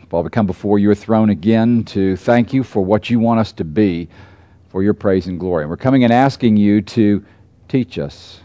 Father, we come before your throne again to thank you for what you want us to be for your praise and glory. And we're coming and asking you to teach us.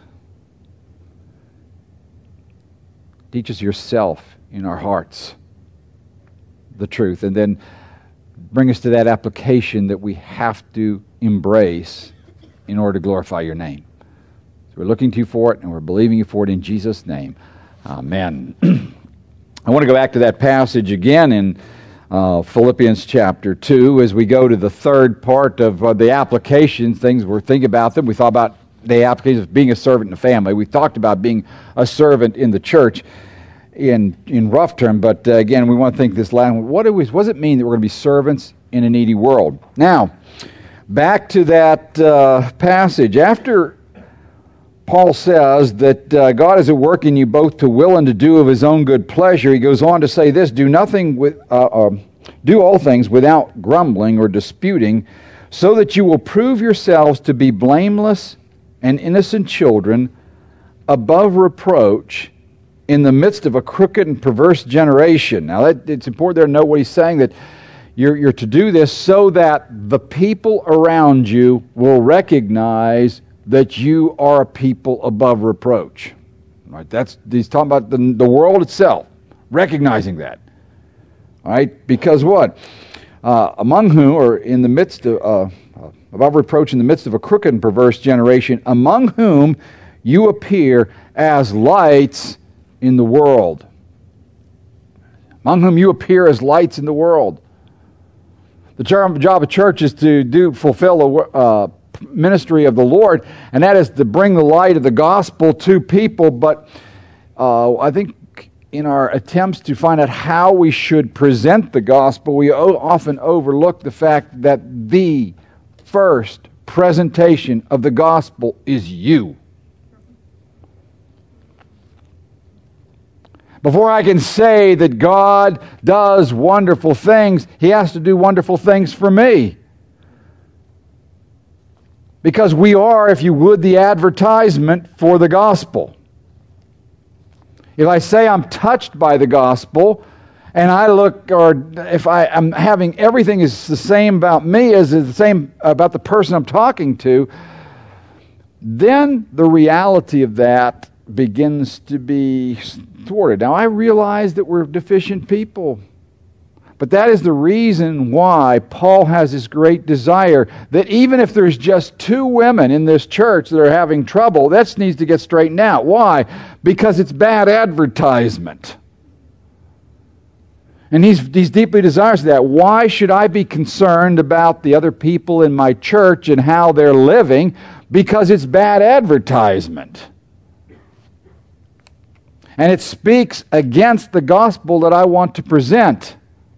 Teach us yourself in our hearts, the truth, and then bring us to that application that we have to embrace in order to glorify your name. So we're looking to you for it, and we're believing you for it in Jesus' name. Amen. I want to go back to that passage again in Philippians chapter 2 as we go to the third part of the application, things we're thinking about them. We thought about the application of being a servant in the family. We talked about being a servant in the church in rough term, but again, we want to think this last one. What does it mean that we're going to be servants in a needy world? Now, back to that passage. After Paul says that God is at work in you both to will and to do of his own good pleasure, he goes on to say this: do all things without grumbling or disputing, so that you will prove yourselves to be blameless and innocent children, above reproach, in the midst of a crooked and perverse generation. Now, it's important there to note what he's saying, that you're to do this so that the people around you will recognize that you are a people above reproach. Right? He's talking about the world itself, recognizing that. All right? Because what? Among whom, or in the midst of, above reproach in the midst of a crooked and perverse generation, among whom you appear as lights in the world. Among whom you appear as lights in the world. The job of church is to fulfill the ministry of the Lord, and that is to bring the light of the gospel to people. But I think in our attempts to find out how we should present the gospel, we often overlook the fact that the first presentation of the gospel is you. Before I can say that God does wonderful things, He has to do wonderful things for me. Because we are, if you would, the advertisement for the gospel. If I say I'm touched by the gospel, and I look, or if I'm having everything is the same about me as is the same about the person I'm talking to, then the reality of that begins to be thwarted. Now, I realize that we're deficient people, but that is the reason why Paul has this great desire that even if there's just 2 women in this church that are having trouble, that needs to get straightened out. Why? Because it's bad advertisement. And he's deeply desirous of that. Why should I be concerned about the other people in my church and how they're living? Because it's bad advertisement. And it speaks against the gospel that I want to present.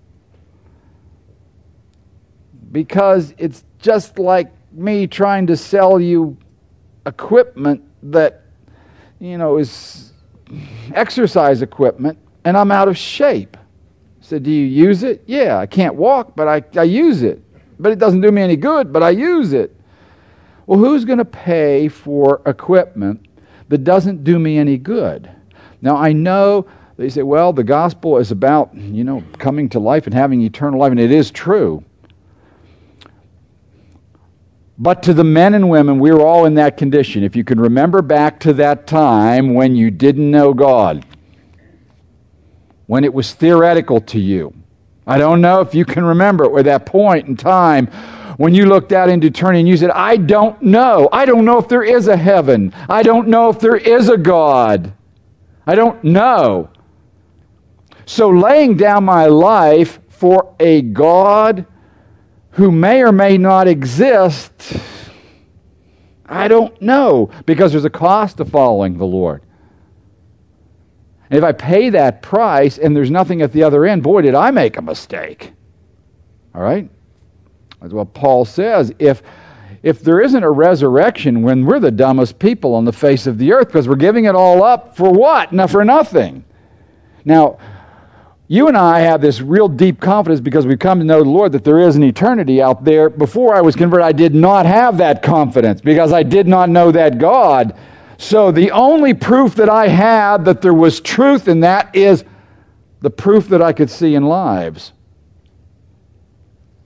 Because it's just like me trying to sell you equipment that, is exercise equipment, and I'm out of shape. So do you use it? Yeah, I can't walk, but I use it. But it doesn't do me any good, but I use it. Well, who's going to pay for equipment that doesn't do me any good? Now, I know they say, well, the gospel is about, coming to life and having eternal life, and it is true. But to the men and women, we were all in that condition. If you can remember back to that time when you didn't know God, when it was theoretical to you. I don't know if you can remember at that point in time when you looked out into eternity and you said, I don't know. I don't know if there is a heaven. I don't know if there is a God. I don't know. So laying down my life for a God who may or may not exist, I don't know, because there's a cost to following the Lord. And if I pay that price and there's nothing at the other end, boy, did I make a mistake. All right? That's what Paul says. If there isn't a resurrection, when we're the dumbest people on the face of the earth, because we're giving it all up for what? For nothing. Now, you and I have this real deep confidence because we've come to know the Lord that there is an eternity out there. Before I was converted, I did not have that confidence because I did not know that God. So the only proof that I had that there was truth in that is the proof that I could see in lives.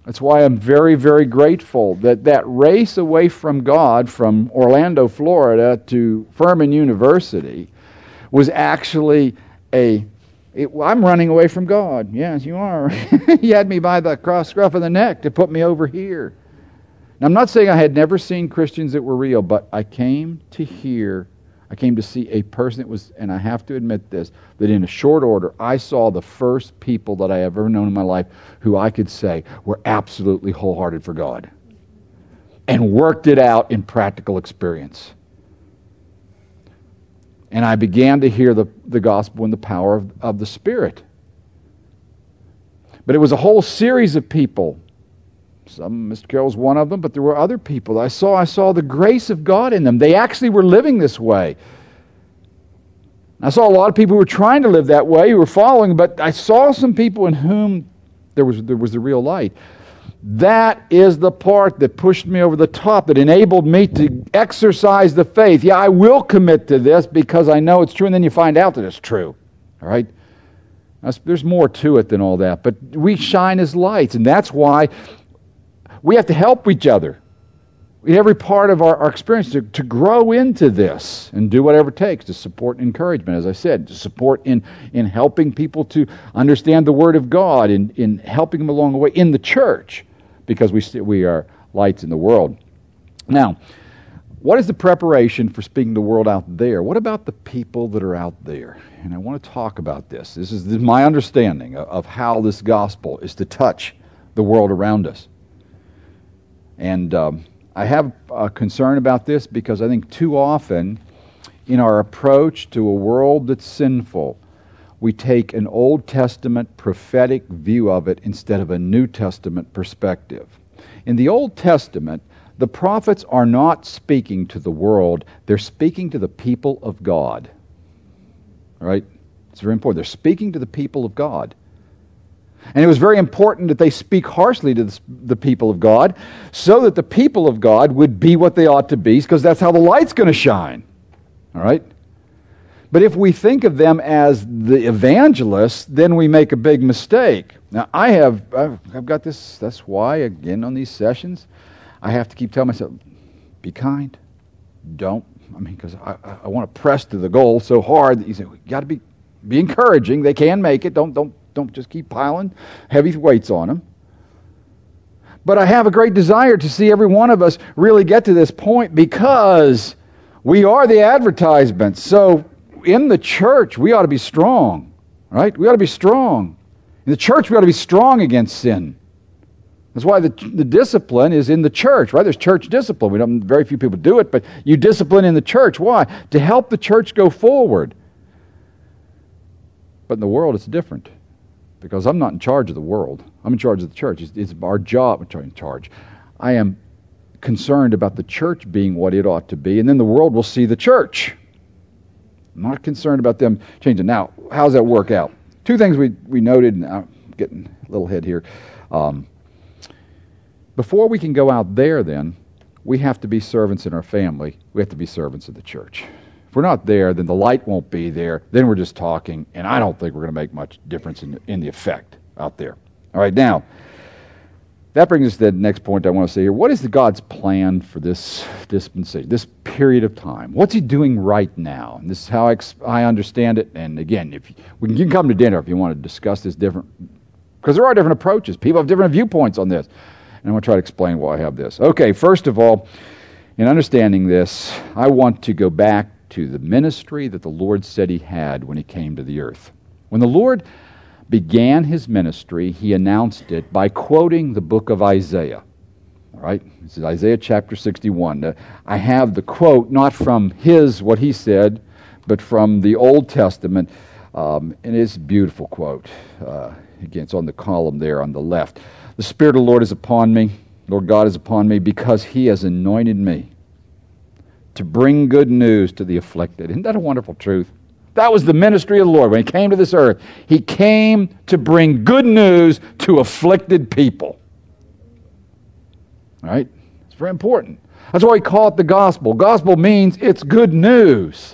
That's why I'm very, very grateful that that race away from God from Orlando, Florida to Furman University was actually I'm running away from God. Yes, you are. He had me by the scruff of the neck to put me over here. Now, I'm not saying I had never seen Christians that were real, but I came to see a person that was, and I have to admit this, that in a short order, I saw the first people that I have ever known in my life who I could say were absolutely wholehearted for God and worked it out in practical experience. And I began to hear the gospel and the power of the Spirit. But it was a whole series of people. Mr. Carroll's one of them, but there were other people. I saw the grace of God in them. They actually were living this way. I saw a lot of people who were trying to live that way, who were following, but I saw some people in whom there was the real light. That is the part that pushed me over the top, that enabled me to exercise the faith. Yeah, I will commit to this because I know it's true, and then you find out that it's true. All right? There's more to it than all that, but we shine as lights, and that's why we have to help each other in every part of our experience to grow into this and do whatever it takes to support and encouragement, as I said, to support in helping people to understand the Word of God, in helping them along the way in the church, because we are lights in the world. Now, what is the preparation for speaking to the world out there? What about the people that are out there? And I want to talk about this. This is my understanding of how this gospel is to touch the world around us. And I have a concern about this because I think too often in our approach to a world that's sinful, we take an Old Testament prophetic view of it instead of a New Testament perspective. In the Old Testament, the prophets are not speaking to the world, they're speaking to the people of God. All right? It's very important. They're speaking to the people of God. And it was very important that they speak harshly to the people of God so that the people of God would be what they ought to be, because that's how the light's going to shine. All right? But if we think of them as the evangelists, then we make a big mistake. Now, I've got this, that's why, again, on these sessions, I have to keep telling myself, be kind. Don't. Because I want to press to the goal so hard that you say, you got to be encouraging. They can make it. Don't just keep piling heavy weights on them. But I have a great desire to see every one of us really get to this point, because we are the advertisement. So in the church, we ought to be strong, right? We ought to be strong. In the church, we ought to be strong against sin. That's why the discipline is in the church, right? There's church discipline. Very few people do it, but you discipline in the church. Why? To help the church go forward. But in the world, it's different. Because I'm not in charge of the world. I'm in charge of the church. It's our job. I'm in charge. I am concerned about the church being what it ought to be, and then the world will see the church. I'm not concerned about them changing. Now, how does that work out? Two things we noted, and I'm getting a little ahead here. Before we can go out there, then, we have to be servants in our family. We have to be servants of the church. If we're not there, then the light won't be there. Then we're just talking, and I don't think we're going to make much difference in the effect out there. All right, now, that brings us to the next point I want to say here. What is God's plan for this dispensation, this period of time? What's He doing right now? And this is how I understand it. And again, you can come to dinner if you want to discuss this different, because there are different approaches. People have different viewpoints on this. And I'm going to try to explain why I have this. Okay, first of all, in understanding this, I want to go back to the ministry that the Lord said He had when He came to the earth. When the Lord began His ministry, He announced it by quoting the book of Isaiah. All right? This is Isaiah chapter 61. I have the quote not from what He said, but from the Old Testament. And it's a beautiful quote. Again, it's on the column there on the left. The Spirit of the Lord is upon me. Lord God is upon me because He has anointed me to bring good news to the afflicted. Isn't that a wonderful truth? That was the ministry of the Lord. When He came to this earth, He came to bring good news to afflicted people. All right? It's very important. That's why we call it the gospel. Gospel means it's good news.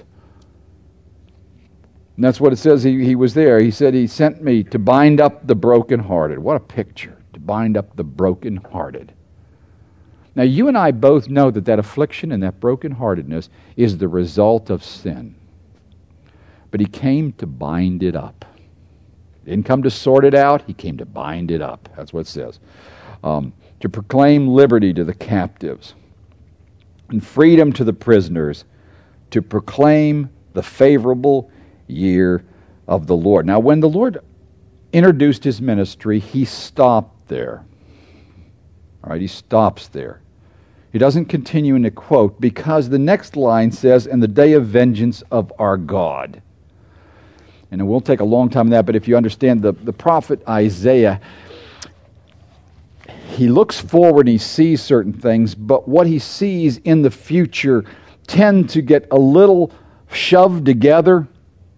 And that's what it says. He was there. He said He sent me to bind up the brokenhearted. What a picture. To bind up the brokenhearted. Now, you and I both know that that affliction and that brokenheartedness is the result of sin. But he came to bind it up. He didn't come to sort it out. He came to bind it up. That's what it says. To proclaim liberty to the captives and freedom to the prisoners, to proclaim the favorable year of the Lord. Now, when the Lord introduced his ministry, he stopped there. All right, he stops there. He doesn't continue in the quote because the next line says, "and the day of vengeance of our God." And it will take a long time on that, but if you understand the prophet Isaiah, he looks forward and he sees certain things, but what he sees in the future tend to get a little shoved together,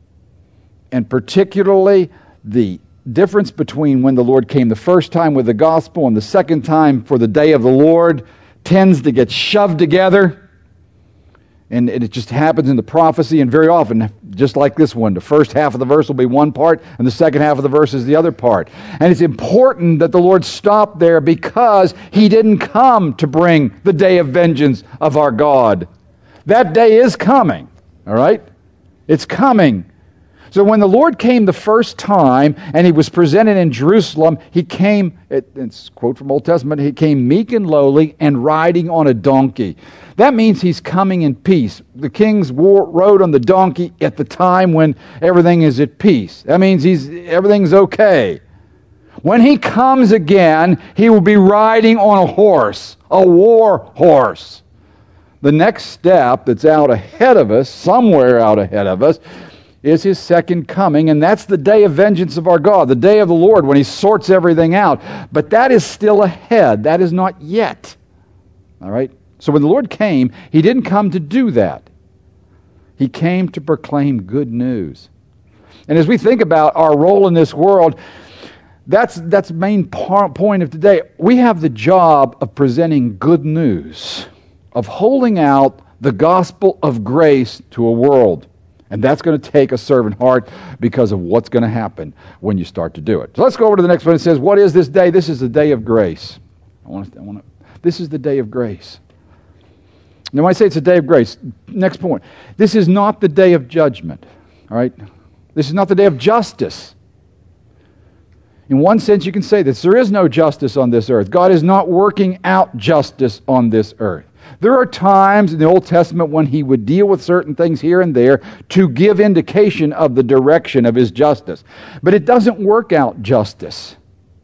and particularly the difference between when the Lord came the first time with the gospel and the second time for the day of the Lord tends to get shoved together. And it just happens in the prophecy, and very often, just like this one, the first half of the verse will be one part, and the second half of the verse is the other part. And it's important that the Lord stop there because he didn't come to bring the day of vengeance of our God. That day is coming, all right? It's coming. So when the Lord came the first time and he was presented in Jerusalem, he came, it's a quote from Old Testament, he came meek and lowly and riding on a donkey. That means he's coming in peace. The kings rode on the donkey at the time when everything is at peace. That means everything's okay. When he comes again, he will be riding on a horse, a war horse. The next step that's out ahead of us, somewhere out ahead of us, is his second coming, and that's the day of vengeance of our God, the day of the Lord when he sorts everything out. But that is still ahead. That is not yet. All right? So when the Lord came, he didn't come to do that. He came to proclaim good news. And as we think about our role in this world, that's the main point of today. We have the job of presenting good news, of holding out the gospel of grace to a world. And that's going to take a servant heart because of what's going to happen when you start to do it. So let's go over to the next one. It says, what is this day? This is the day of grace. This is the day of grace. Now, when I say it's a day of grace, next point. This is not the day of judgment. All right? This is not the day of justice. In one sense, you can say this. There is no justice on this earth. God is not working out justice on this earth. There are times in the Old Testament when he would deal with certain things here and there to give indication of the direction of his justice. But it doesn't work out justice.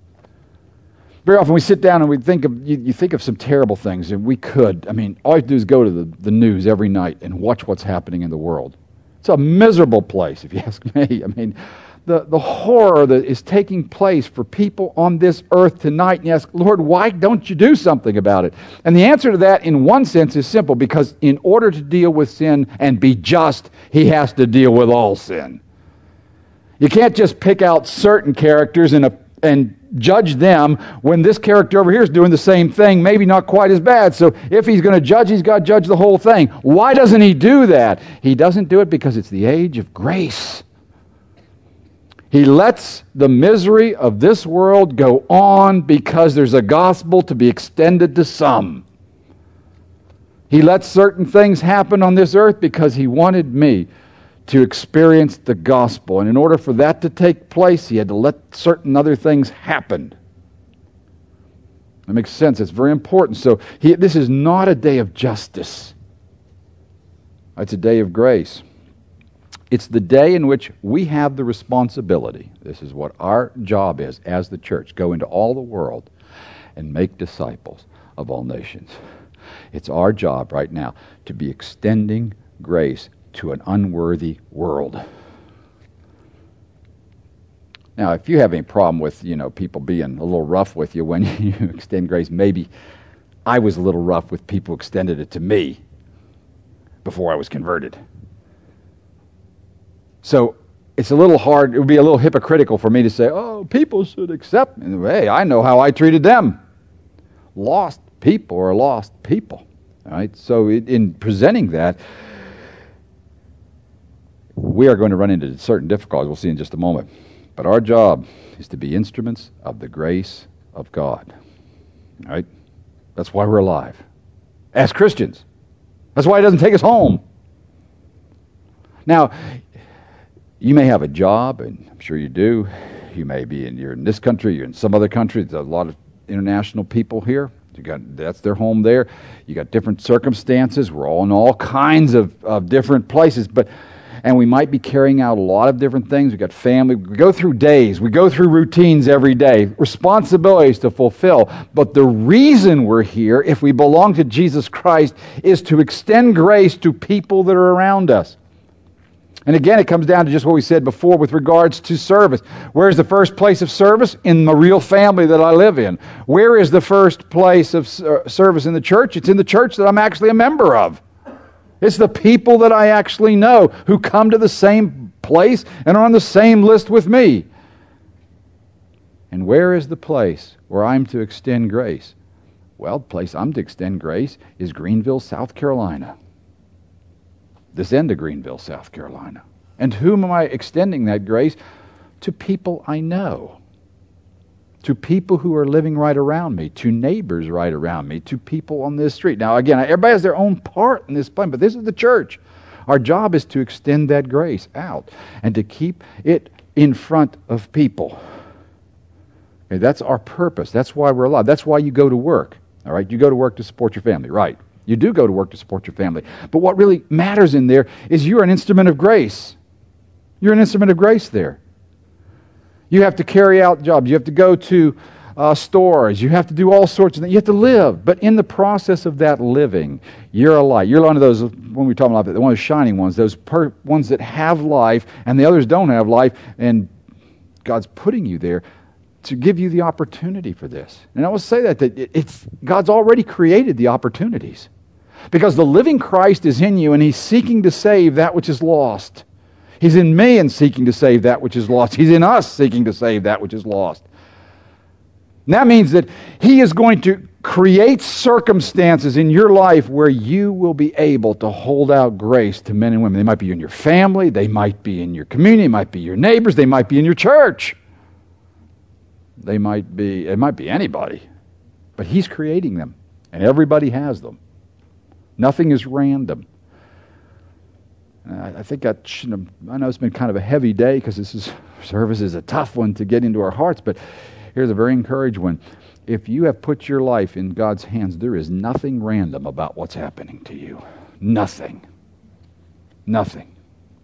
Very often we sit down and we think of, you think of some terrible things, and we could. I mean, all you have to do is go to the news every night and watch what's happening in the world. It's a miserable place, if you ask me. I mean, the horror that is taking place for people on this earth tonight, and you ask, Lord, why don't you do something about it? And the answer to that, in one sense, is simple, because in order to deal with sin and be just, he has to deal with all sin. You can't just pick out certain characters and judge them when this character over here is doing the same thing, maybe not quite as bad. So if he's going to judge, he's got to judge the whole thing. Why doesn't he do that? He doesn't do it because it's the age of grace. He lets the misery of this world go on because there's a gospel to be extended to some. He lets certain things happen on this earth because he wanted me to experience the gospel. And in order for that to take place, he had to let certain other things happen. That makes sense. It's very important. So this is not a day of justice. It's a day of grace. It's the day in which we have the responsibility. This is what our job is as the church. Go into all the world and make disciples of all nations. It's our job right now to be extending grace to an unworthy world. Now, if you have any problem with, people being a little rough with you when you extend grace, maybe I was a little rough with people who extended it to me before I was converted. So it's a little hard, it would be a little hypocritical for me to say, oh, people should accept me. Hey, I know how I treated them. Lost people are lost people. All right? So in presenting that, we are going to run into certain difficulties. We'll see in just a moment. But our job is to be instruments of the grace of God. All right? That's why we're alive. As Christians. That's why He doesn't take us home. Now, you may have a job, and I'm sure you do. You may be you're in this country, you're in some other country. There's a lot of international people here. That's their home there. You got different circumstances. We're all in all kinds of different places, and we might be carrying out a lot of different things. We got family. We go through days. We go through routines every day, responsibilities to fulfill. But the reason we're here, if we belong to Jesus Christ, is to extend grace to people that are around us. And again, it comes down to just what we said before with regards to service. Where's the first place of service? In the real family that I live in. Where is the first place of service in the church? It's in the church that I'm actually a member of. It's the people that I actually know who come to the same place and are on the same list with me. And where is the place where I'm to extend grace? Well, the place I'm to extend grace is Greenville, South Carolina. This end of Greenville, South Carolina. And whom am I extending that grace? To people I know. To people who are living right around me. To neighbors right around me. To people on this street. Now again, everybody has their own part in this plan, but this is the church. Our job is to extend that grace out and to keep it in front of people. Okay, that's our purpose. That's why we're alive. That's why you go to work. All right, you go to work to support your family, right? You do go to work to support your family. But what really matters in there is you're an instrument of grace. You're an instrument of grace there. You have to carry out jobs. You have to go to stores. You have to do all sorts of things. You have to live. But in the process of that living, you're a light. You're one of those, when we talk about one of those shining ones, those ones that have life and the others don't have life. And God's putting you there to give you the opportunity for this. And I will say that it's God's already created the opportunities. Because the living Christ is in you and He's seeking to save that which is lost. He's in me and seeking to save that which is lost. He's in us seeking to save that which is lost. And that means that He is going to create circumstances in your life where you will be able to hold out grace to men and women. They might be in your family, they might be in your community, they might be your neighbors, they might be in your church. It might be anybody. But He's creating them. And everybody has them. Nothing is random. I think I know it's been kind of a heavy day because service is a tough one to get into our hearts, but here's a very encouraging one. If you have put your life in God's hands, there is nothing random about what's happening to you. Nothing. Nothing.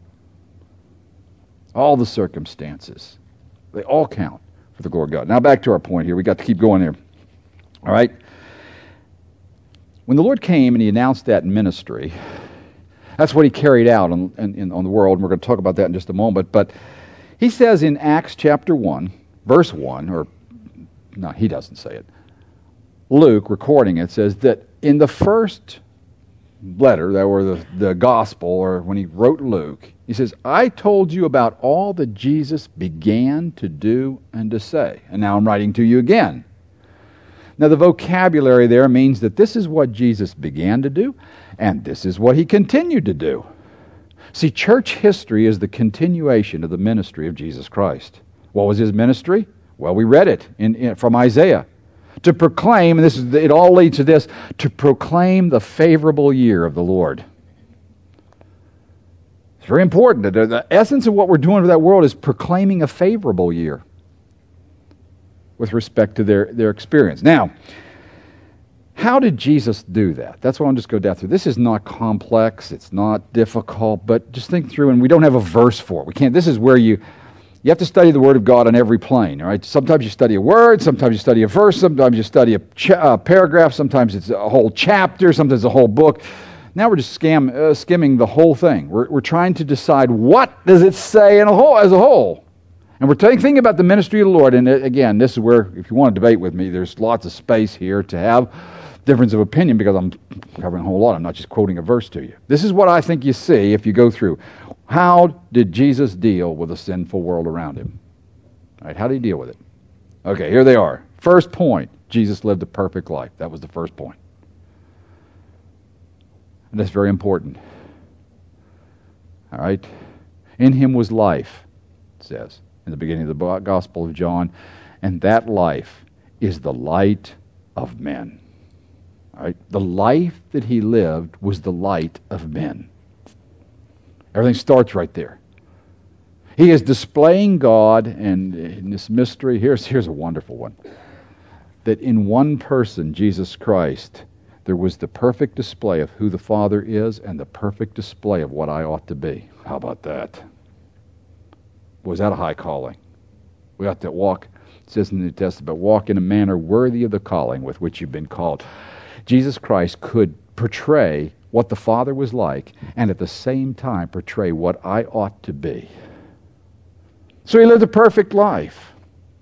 All the circumstances, they all count for the glory of God. Now back to our point here. We got to keep going there. All right? When the Lord came and He announced that ministry, that's what He carried out on the world, and we're going to talk about that in just a moment. But He says in Acts chapter 1, verse 1, or no, He doesn't say it. Luke, recording it, says that in the first letter, or the gospel, or when he wrote Luke, he says, I told you about all that Jesus began to do and to say. And now I'm writing to you again. Now the vocabulary there means that this is what Jesus began to do, and this is what He continued to do. See, church history is the continuation of the ministry of Jesus Christ. What was His ministry? Well, we read it from Isaiah. To proclaim, and it all leads to this, to proclaim the favorable year of the Lord. It's very important. The essence of what we're doing for that world is proclaiming a favorable year with respect to their experience. Now, how did Jesus do that? That's what I'll just go down through. This is not complex. It's not difficult, but just think through, and we don't have a verse for it. We can't. This is where you have to study the Word of God on every plane. All right. Sometimes you study a word. Sometimes you study a verse. Sometimes you study a paragraph. Sometimes it's a whole chapter. Sometimes a whole book. Now we're just skimming the whole thing. We're trying to decide what does it say as a whole. And we're thinking about the ministry of the Lord. And again, this is where, if you want to debate with me, there's lots of space here to have difference of opinion because I'm covering a whole lot. I'm not just quoting a verse to you. This is what I think you see if you go through. How did Jesus deal with a sinful world around Him? All right, how did He deal with it? Okay, here they are. First point, Jesus lived a perfect life. That was the first point. And that's very important. All right? In Him was life, it says in the beginning of the Gospel of John, and that life is the light of men. All right? The life that he lived was the light of men. Everything starts right there. He is displaying God, and in this mystery, here's a wonderful one. That in one person, Jesus Christ, there was the perfect display of who the Father is and the perfect display of what I ought to be. How about that? Was that a high calling? We ought to walk, it says in the New Testament, walk in a manner worthy of the calling with which you've been called. Jesus Christ could portray what the Father was like and at the same time portray what I ought to be. So he lived a perfect life.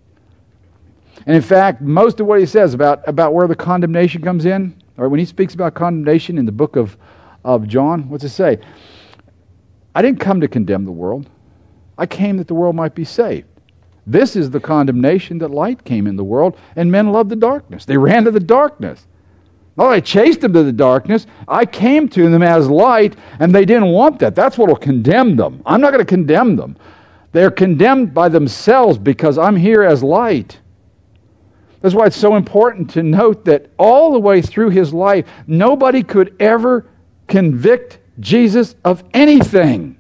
And in fact, most of what he says about where the condemnation comes in, or when he speaks about condemnation in the book of John, what's it say? I didn't come to condemn the world. I came that the world might be saved. This is the condemnation, that light came in the world, and men loved the darkness. They ran to the darkness. Not I chased them to the darkness. I came to them as light, and they didn't want that. That's what will condemn them. I'm not going to condemn them. They're condemned by themselves because I'm here as light. That's why it's so important to note that all the way through his life, nobody could ever convict Jesus of anything.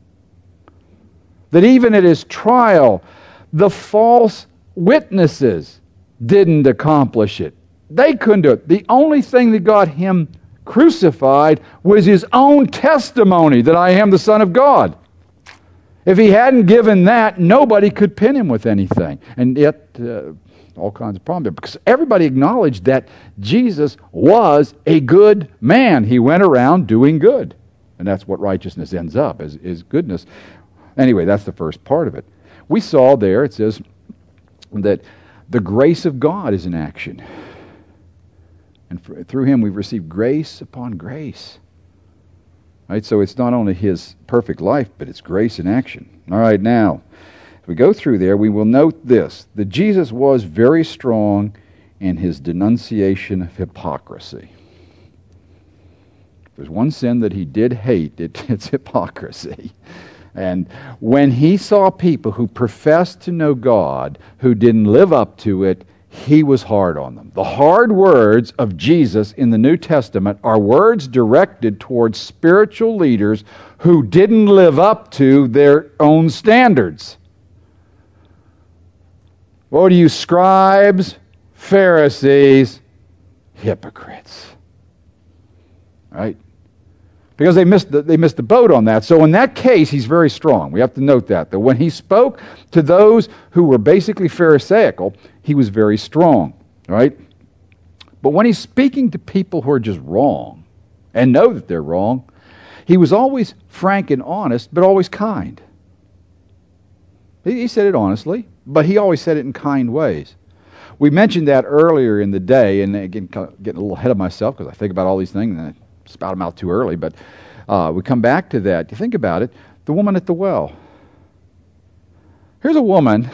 That even at his trial, the false witnesses didn't accomplish it. They couldn't do it. The only thing that got him crucified was his own testimony that I am the Son of God. If he hadn't given that, nobody could pin him with anything. And yet, all kinds of problems, because everybody acknowledged that Jesus was a good man. He went around doing good. And that's what righteousness ends up, is goodness. Anyway, that's the first part of it. We saw there, it says that the grace of God is in action. And through him we've received grace upon grace. Right? So it's not only his perfect life, but it's grace in action. All right, now, as we go through there, we will note this, that Jesus was very strong in his denunciation of hypocrisy. If there's one sin that he did hate, it's hypocrisy. And when he saw people who professed to know God, who didn't live up to it, he was hard on them. The hard words of Jesus in the New Testament are words directed towards spiritual leaders who didn't live up to their own standards. Woe to you, scribes, Pharisees, hypocrites. Right? Because they missed the boat on that. So in that case, he's very strong. We have to note that when he spoke to those who were basically Pharisaical, he was very strong. Right? But when he's speaking to people who are just wrong and know that they're wrong, he was always frank and honest, but always kind. He said it honestly, but he always said it in kind ways. We mentioned that earlier in the day, and again, getting a little ahead of myself because I think about all these things and I spout them out too early, but we come back to that. You think about it, the woman at the well. Here's a woman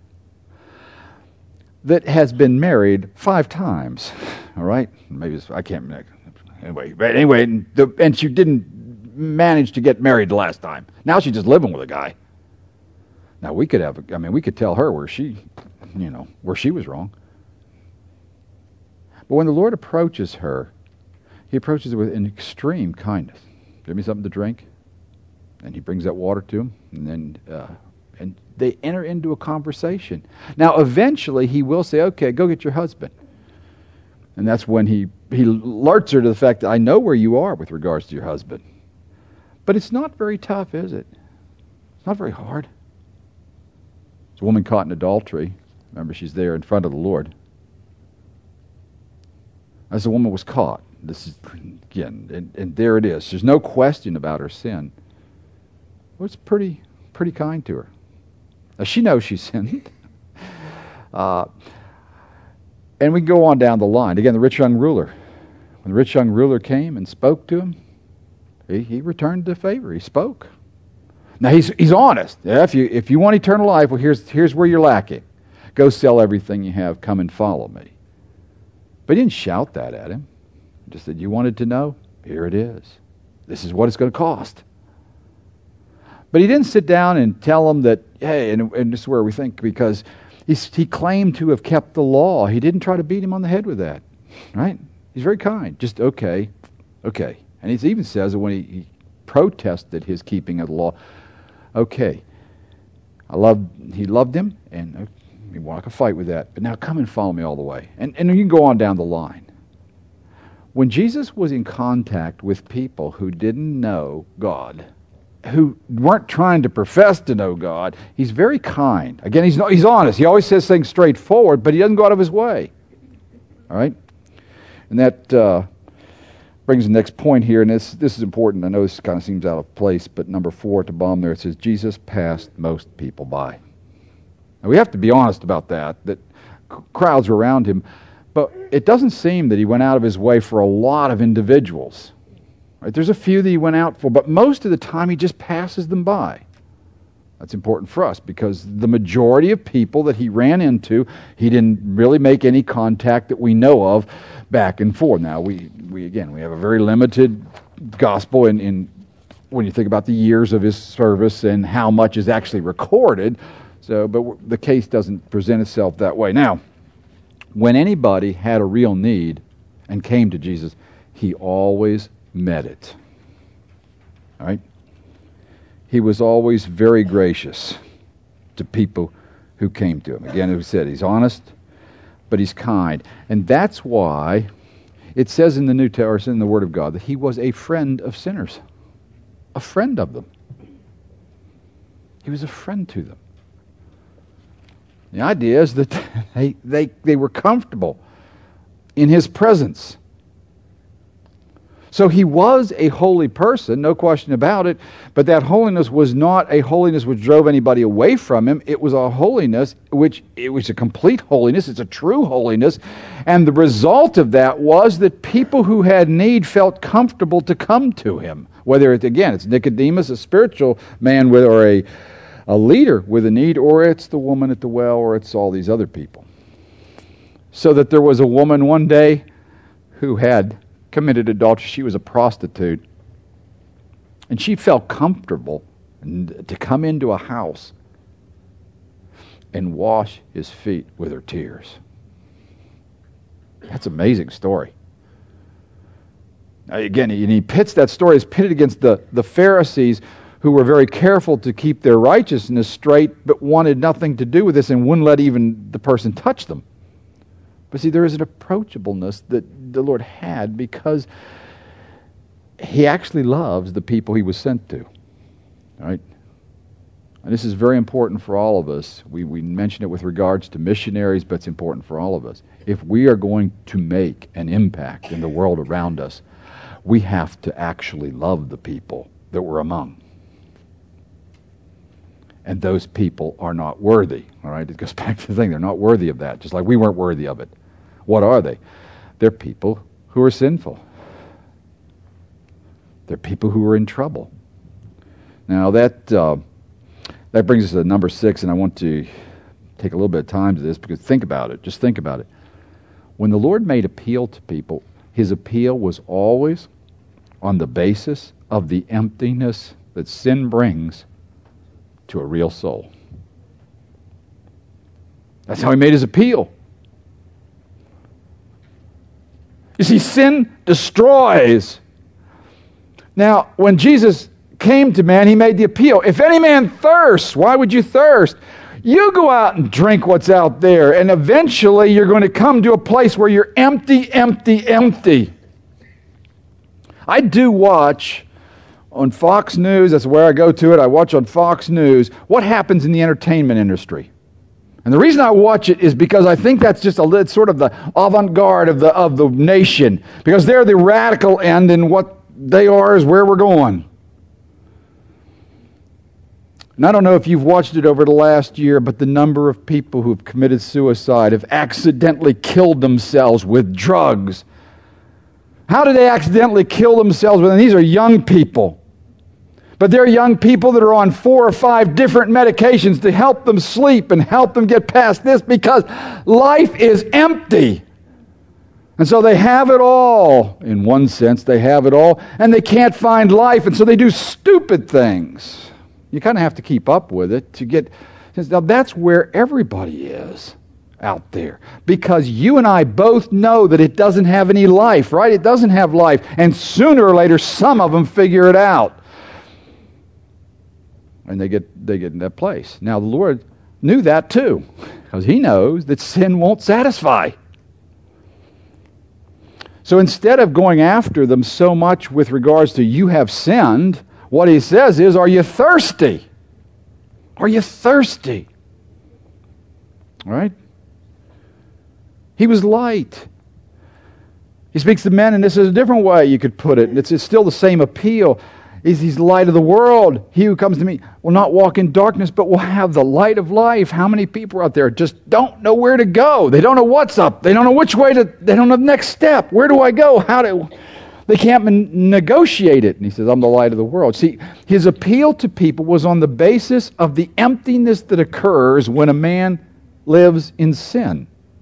that has been married 5 times, all right? Maybe I can't remember. Anyway, and she didn't manage to get married the last time. Now she's just living with a guy. Now we could tell her where she was wrong. But when the Lord approaches her, he approaches her with an extreme kindness. Give me something to drink. And he brings that water to him. And they enter into a conversation. Now, eventually, he will say, okay, go get your husband. And that's when he alerts her to the fact that I know where you are with regards to your husband. But it's not very tough, is it? It's not very hard. It's a woman caught in adultery. Remember, she's there in front of the Lord. As the woman was caught. This is, again, and there it is. There's no question about her sin. Well, it's pretty kind to her. Now, she knows she sinned. And we can go on down the line. Again, the rich young ruler. When the rich young ruler came and spoke to him, he returned the favor. He spoke. Now, he's honest. Yeah, if you want eternal life, well, here's where you're lacking. Go sell everything you have. Come and follow me. But he didn't shout that at him. He just said, you wanted to know? Here it is. This is what it's going to cost. But he didn't sit down and tell him that, hey, and this is where we think, because He claimed to have kept the law. He didn't try to beat him on the head with that, right? He's very kind. Just, okay. And he even says that when he protested his keeping of the law, okay, he loved him, and he wanted to fight with that. But now come and follow me all the way. And you can go on down the line. When Jesus was in contact with people who didn't know God, who weren't trying to profess to know God, he's very kind. Again, he's honest. He always says things straightforward, but he doesn't go out of his way. All right? And that brings the next point here, and this is important. I know this kind of seems out of place, but number 4 at the bottom there, it says, Jesus passed most people by. Now, we have to be honest about that crowds were around him, but it doesn't seem that he went out of his way for a lot of individuals. Right? There's a few that he went out for, but most of the time he just passes them by. That's important for us because the majority of people that he ran into, he didn't really make any contact that we know of back and forth. Now, we have a very limited gospel in when you think about the years of his service and how much is actually recorded. But the case doesn't present itself that way. Now, when anybody had a real need and came to Jesus, he always met it. All right? He was always very gracious to people who came to him. Again, as we said, he's honest, but he's kind. And that's why it says in the New Testament, in the Word of God, that he was a friend of sinners. A friend of them. He was a friend to them. The idea is that they were comfortable in his presence. So he was a holy person, no question about it, but that holiness was not a holiness which drove anybody away from him. It was a holiness it was a complete holiness. It's a true holiness. And the result of that was that people who had need felt comfortable to come to him. Whether it's Nicodemus, a spiritual man or a leader with a need, or it's the woman at the well, or it's all these other people. So that there was a woman one day who had committed adultery. She was a prostitute. And she felt comfortable to come into a house and wash his feet with her tears. That's an amazing story. Again, he pits that story, is pitted against the Pharisees, who were very careful to keep their righteousness straight, but wanted nothing to do with this and wouldn't let even the person touch them. But see, there is an approachableness that the Lord had because he actually loves the people he was sent to. All right? And this is very important for all of us. We mention it with regards to missionaries, but it's important for all of us. If we are going to make an impact in the world around us, we have to actually love the people that we're among. And those people are not worthy. All right, it goes back to the thing. They're not worthy of that, just like we weren't worthy of it. What are they? They're people who are sinful. They're people who are in trouble. Now that brings us to number 6, and I want to take a little bit of time to this because think about it. Just think about it. When the Lord made appeal to people, his appeal was always on the basis of the emptiness that sin brings to a real soul. That's how he made his appeal. You see, sin destroys. Now, when Jesus came to man, he made the appeal. If any man thirsts, why would you thirst? You go out and drink what's out there, and eventually you're going to come to a place where you're empty, empty, empty. I do watch on Fox News, that's where I go to it. I watch on Fox News what happens in the entertainment industry. And the reason I watch it is because I think that's just it's sort of the avant-garde of the nation. Because they're the radical end, and what they are is where we're going. And I don't know if you've watched it over the last year, but the number of people who have committed suicide have accidentally killed themselves with drugs. How did they accidentally kill themselves with? And these are young people. But they're young people that are on 4 or 5 different medications to help them sleep and help them get past this because life is empty. And so they have it all. In one sense, they have it all, and they can't find life, and so they do stupid things. You kind of have to keep up with it to get... Now that's where everybody is out there. Because you and I both know that it doesn't have any life, right? It doesn't have life. And sooner or later, some of them figure it out. And they get in that place. Now the Lord knew that too, because He knows that sin won't satisfy. So instead of going after them so much with regards to you have sinned, what He says is, are you thirsty? Are you thirsty? All right? He was light. He speaks to men, and this is a different way you could put it. It's still the same appeal. He's light of the world. He who comes to me will not walk in darkness, but will have the light of life. How many people out there just don't know where to go? They don't know what's up. They don't know which way they don't know the next step. Where do I go? They can't negotiate it. And He says, I'm the light of the world. See, His appeal to people was on the basis of the emptiness that occurs when a man lives in sin.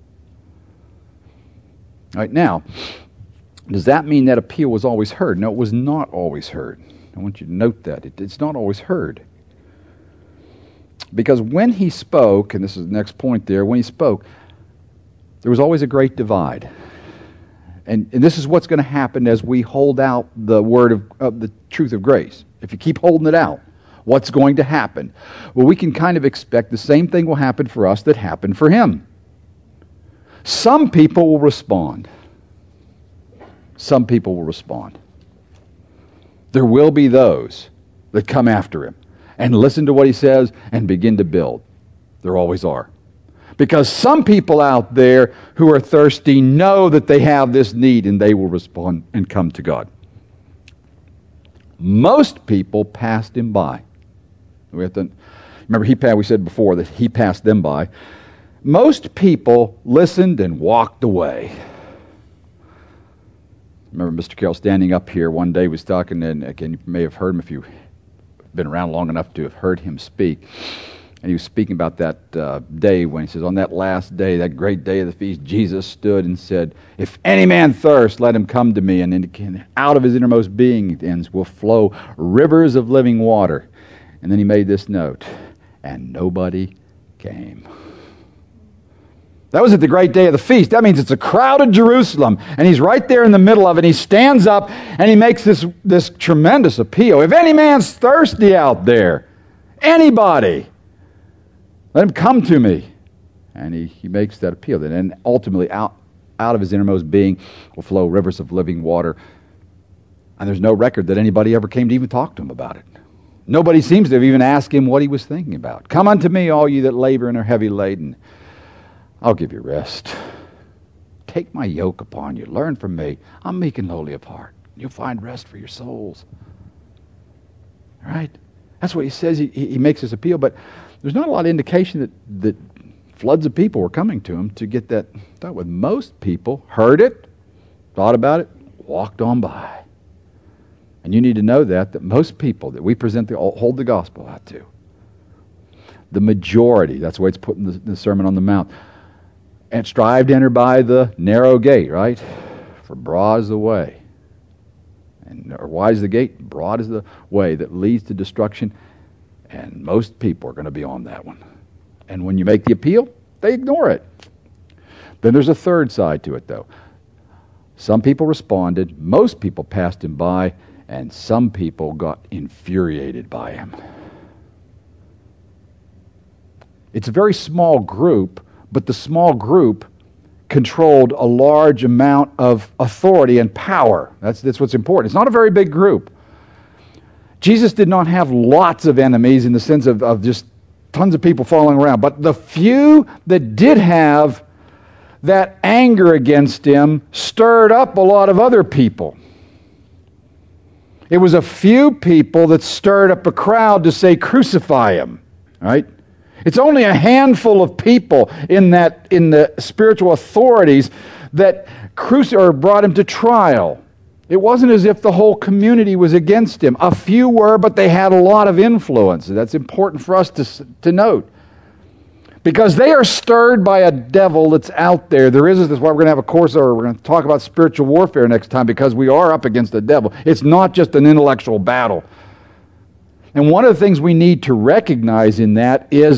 All right, now, does that mean that appeal was always heard? No, it was not always heard. I want you to note that. It's not always heard. Because when He spoke, and this is the next point there, when He spoke, there was always a great divide. And this is what's going to happen as we hold out the word of the truth of grace. If you keep holding it out, what's going to happen? Well, we can kind of expect the same thing will happen for us that happened for Him. Some people will respond. Some people will respond. There will be those that come after Him and listen to what He says and begin to build. There always are. Because some people out there who are thirsty know that they have this need and they will respond and come to God. Most people passed Him by. We have to remember we said before that He passed them by. Most people listened and walked away. Remember Mr. Carroll standing up here one day was talking, and again, you may have heard him if you've been around long enough to have heard him speak. And he was speaking about that day when he says, on that last day, that great day of the feast, Jesus stood and said, if any man thirst, let him come to me. And out of his innermost being will flow rivers of living water. And then he made this note, and nobody came. That was at the great day of the feast. That means it's a crowded Jerusalem. And He's right there in the middle of it. He stands up and He makes this tremendous appeal. If any man's thirsty out there, anybody, let him come to me. And he makes that appeal. And ultimately out of his innermost being will flow rivers of living water. And there's no record that anybody ever came to even talk to Him about it. Nobody seems to have even asked Him what He was thinking about. Come unto me, all you that labor and are heavy laden. I'll give you rest. Take my yoke upon you. Learn from me. I'm meek and lowly of heart. You'll find rest for your souls. All right? That's what He says. He makes this appeal, but there's not a lot of indication that floods of people were coming to Him to get that thought with. Most people heard it, thought about it, walked on by. And you need to know that most people that we hold the gospel out to, the majority, that's the way it's put in the Sermon on the Mount, and strive to enter by the narrow gate, right? For broad is the way. Or wide is the gate, broad is the way that leads to destruction. And most people are going to be on that one. And when you make the appeal, they ignore it. Then there's a third side to it, though. Some people responded, most people passed Him by, and some people got infuriated by Him. It's a very small group, but the small group controlled a large amount of authority and power. That's what's important. It's not a very big group. Jesus did not have lots of enemies in the sense of just tons of people following around. But the few that did have that anger against Him stirred up a lot of other people. It was a few people that stirred up a crowd to say, crucify Him. Right? It's only a handful of people in the spiritual authorities that brought Him to trial. It wasn't as if the whole community was against Him. A few were, but they had a lot of influence. That's important for us to note. Because they are stirred by a devil that's out there. That's why we're going to have a course, or we're going to talk about spiritual warfare next time, because we are up against the devil. It's not just an intellectual battle. And one of the things we need to recognize in that is that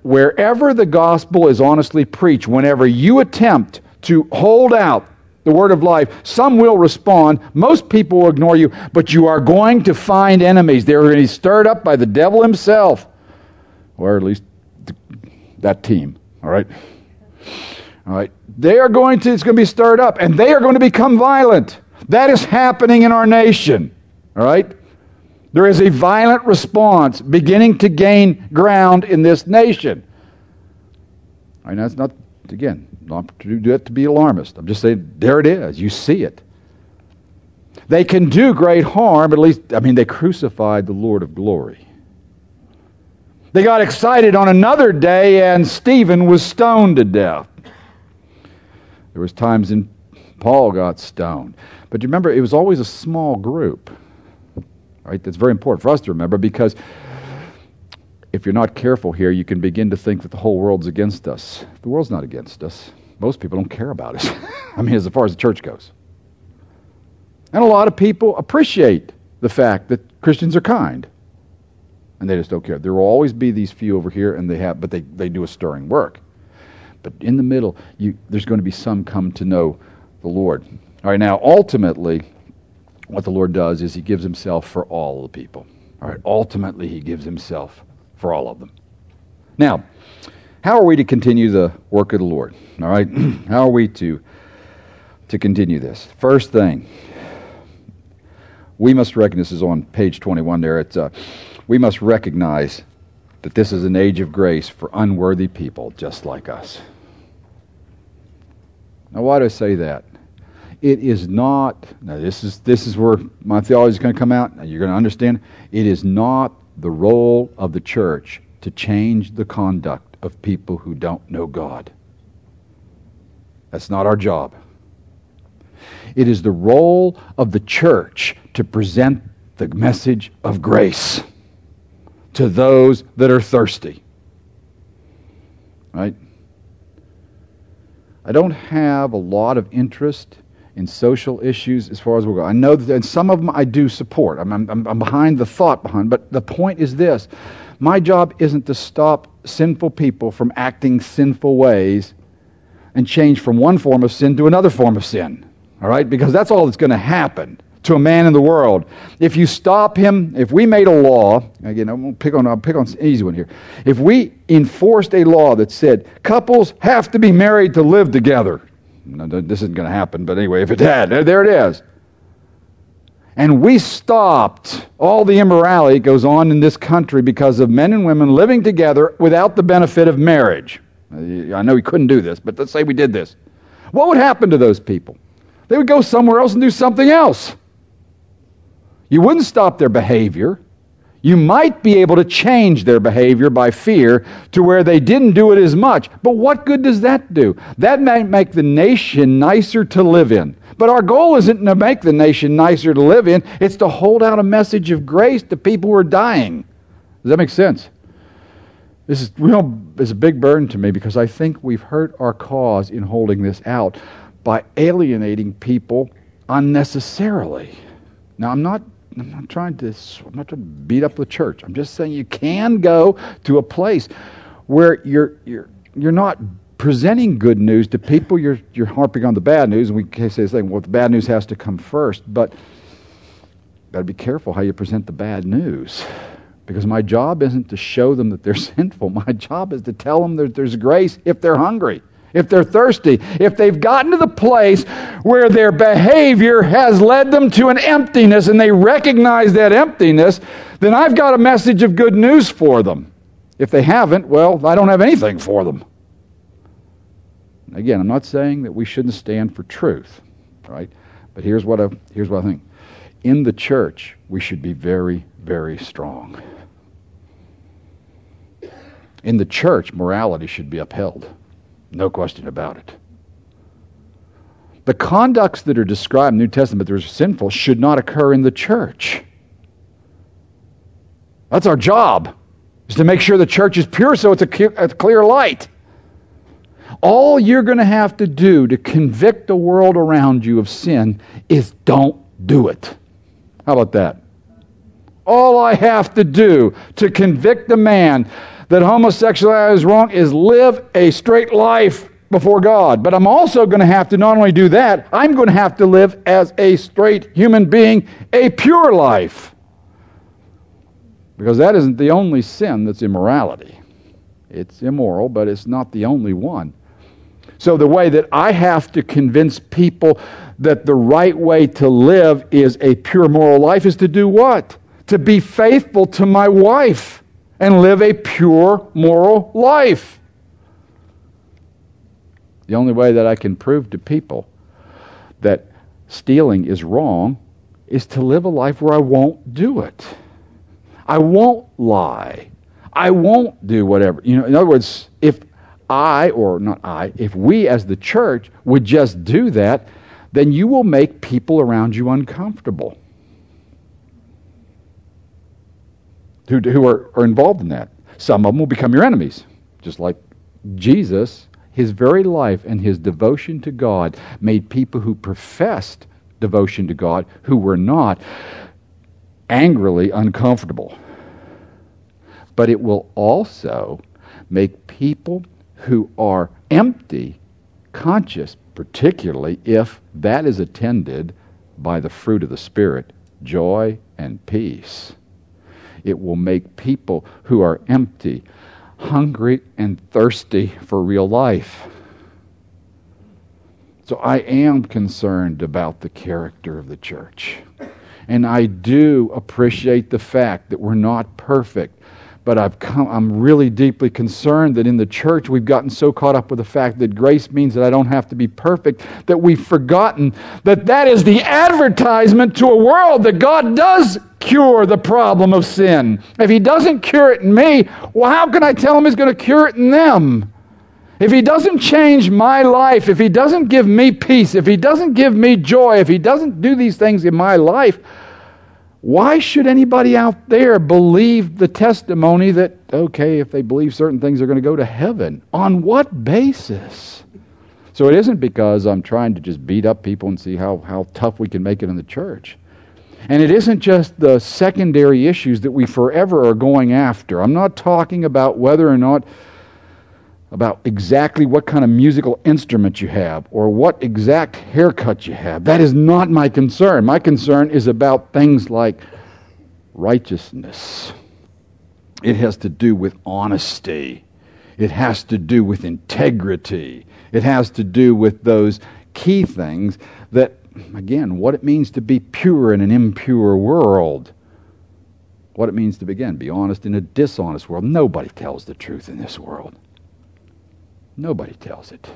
wherever the gospel is honestly preached, whenever you attempt to hold out the word of life, some will respond. Most people will ignore you, but you are going to find enemies. They're going to be stirred up by the devil himself, or at least that team. All right? All right. It's going to be stirred up, and they are going to become violent. That is happening in our nation. All right? There is a violent response beginning to gain ground in this nation. All right, that's not, again, not to do it to be alarmist. I'm just saying, there it is. You see it. They can do great harm, at least, they crucified the Lord of glory. They got excited on another day, and Stephen was stoned to death. There was times when Paul got stoned. But you remember, it was always a small group. Right? That's very important for us to remember, because if you're not careful here, you can begin to think that the whole world's against us. The world's not against us. Most people don't care about us. As far as the church goes. And a lot of people appreciate the fact that Christians are kind. And they just don't care. There will always be these few over here, and they do a stirring work. But in the middle, there's going to be some come to know the Lord. All right, now, ultimately, what the Lord does is He gives Himself for all of the people. All right, ultimately He gives Himself for all of them. Now, how are we to continue the work of the Lord? All right, how are we to continue this? First thing, we must recognize, this is on page 21 there, we must recognize that this is an age of grace for unworthy people just like us. Now, why do I say that? It is not, now this is where my theology is going to come out, and you're going to understand, it is not the role of the church to change the conduct of people who don't know God. That's not our job. It is the role of the church to present the message of grace to those that are thirsty. Right? I don't have a lot of interest in social issues as far as we'll go. I know that, and some of them I do support. I'm behind the thought behind, but the point is this. My job isn't to stop sinful people from acting sinful ways and change from one form of sin to another form of sin. All right? Because that's all that's going to happen to a man in the world. If you stop him, if we made a law, again, I'll pick on an easy one here. If we enforced a law that said couples have to be married to live together, now, this isn't going to happen, but anyway, if it had, there it is. And we stopped all the immorality that goes on in this country because of men and women living together without the benefit of marriage. I know we couldn't do this, but let's say we did this. What would happen to those people? They would go somewhere else and do something else. You wouldn't stop their behavior. You might be able to change their behavior by fear to where they didn't do it as much. But what good does that do? That might make the nation nicer to live in. But our goal isn't to make the nation nicer to live in. It's to hold out a message of grace to people who are dying. Does that make sense? This is a big burden to me, because I think we've hurt our cause in holding this out by alienating people unnecessarily. Now, I'm not trying to beat up the church. I'm just saying you can go to a place where you're not presenting good news to people. You're harping on the bad news, and we can say this thing, well, the bad news has to come first. But got to be careful how you present the bad news, because my job isn't to show them that they're sinful. My job is to tell them that there's grace if they're hungry, if they're thirsty, if they've gotten to the place where their behavior has led them to an emptiness and they recognize that emptiness, then I've got a message of good news for them. If they haven't, well, I don't have anything for them. Again, I'm not saying that we shouldn't stand for truth, right? But here's what I think. In the church, we should be very, very strong. In the church, morality should be upheld. No question about it. The conducts that are described in the New Testament that are sinful should not occur in the church. That's our job, is to make sure the church is pure so it's a clear light. All you're going to have to do to convict the world around you of sin is don't do it. How about that? All I have to do to convict a man that homosexuality is wrong is live a straight life before God. But I'm also going to have to not only do that, I'm going to have to live as a straight human being, a pure life. Because that isn't the only sin that's immorality. It's immoral, but it's not the only one. So the way that I have to convince people that the right way to live is a pure moral life is to do what? To be faithful to my wife and live a pure moral life. The only way that I can prove to people that stealing is wrong is to live a life where I won't do it. I won't lie. I won't do whatever. In other words, if we as the church would just do that, then you will make people around you uncomfortable who are involved in that. Some of them will become your enemies, just like Jesus. His very life and his devotion to God made people who professed devotion to God, who were not, angrily uncomfortable. But it will also make people who are empty conscious, particularly if that is attended by the fruit of the Spirit, joy and peace. It will make people who are empty hungry and thirsty for real life. So I am concerned about the character of the church. And I do appreciate the fact that we're not perfect. But I'm really deeply concerned that in the church we've gotten so caught up with the fact that grace means that I don't have to be perfect, that we've forgotten that that is the advertisement to a world that God does cure the problem of sin. If he doesn't cure it in me, well, how can I tell him he's going to cure it in them? If he doesn't change my life, if he doesn't give me peace, if he doesn't give me joy, if he doesn't do these things in my life, why should anybody out there believe the testimony that, okay, if they believe certain things, they're going to go to heaven? On what basis? So it isn't because I'm trying to just beat up people and see how tough we can make it in the church. And it isn't just the secondary issues that we forever are going after. I'm not talking about whether or not, about exactly what kind of musical instrument you have or what exact haircut you have. That is not my concern. My concern is about things like righteousness. It has to do with honesty. It has to do with integrity. It has to do with those key things that, again, what it means to be pure in an impure world. What it means to, again, be honest in a dishonest world. Nobody tells the truth in this world. Nobody tells it.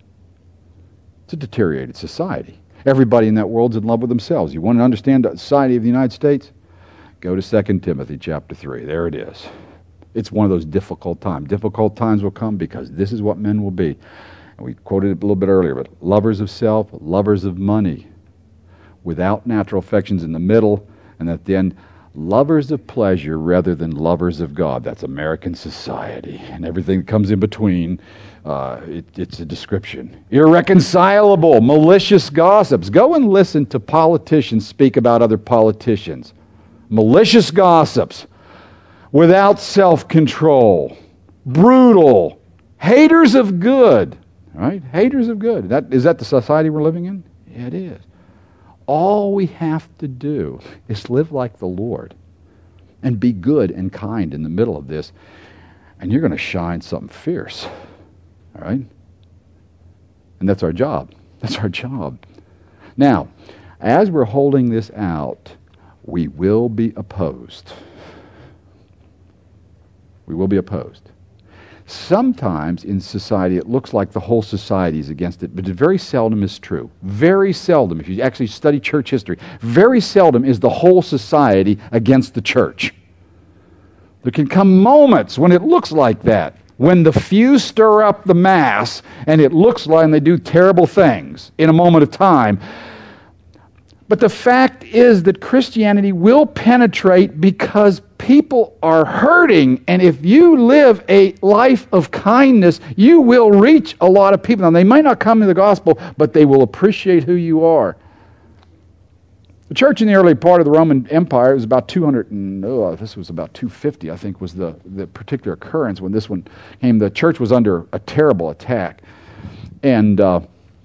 It's a deteriorated society. Everybody in that world's in love with themselves. You want to understand the society of the United States? Go to 2 Timothy chapter 3. There it is. It's one of those difficult times. Difficult times will come because this is what men will be. And we quoted it a little bit earlier, but lovers of self, lovers of money, without natural affections in the middle, and at the end, lovers of pleasure rather than lovers of God. That's American society. And everything that comes in between, it's a description. Irreconcilable, malicious gossips. Go and listen to politicians speak about other politicians. Malicious gossips. Without self-control. Brutal. Haters of good. Right? Haters of good. Is that the society we're living in? Yeah, it is. All we have to do is live like the Lord and be good and kind in the middle of this, and you're going to shine something fierce. All right? And that's our job. That's our job. Now, as we're holding this out, we will be opposed. We will be opposed. Sometimes in society it looks like the whole society is against it, but it very seldom is true. Very seldom, if you actually study church history, very seldom is the whole society against the church. There can come moments when it looks like that, when the few stir up the mass and it looks like they do terrible things in a moment of time. But the fact is that Christianity will penetrate because people are hurting, and if you live a life of kindness, you will reach a lot of people. Now, they might not come to the gospel, but they will appreciate who you are. The church in the early part of the Roman Empire was about 200, this was about 250, I think, was the particular occurrence when this one came. The church was under a terrible attack. And there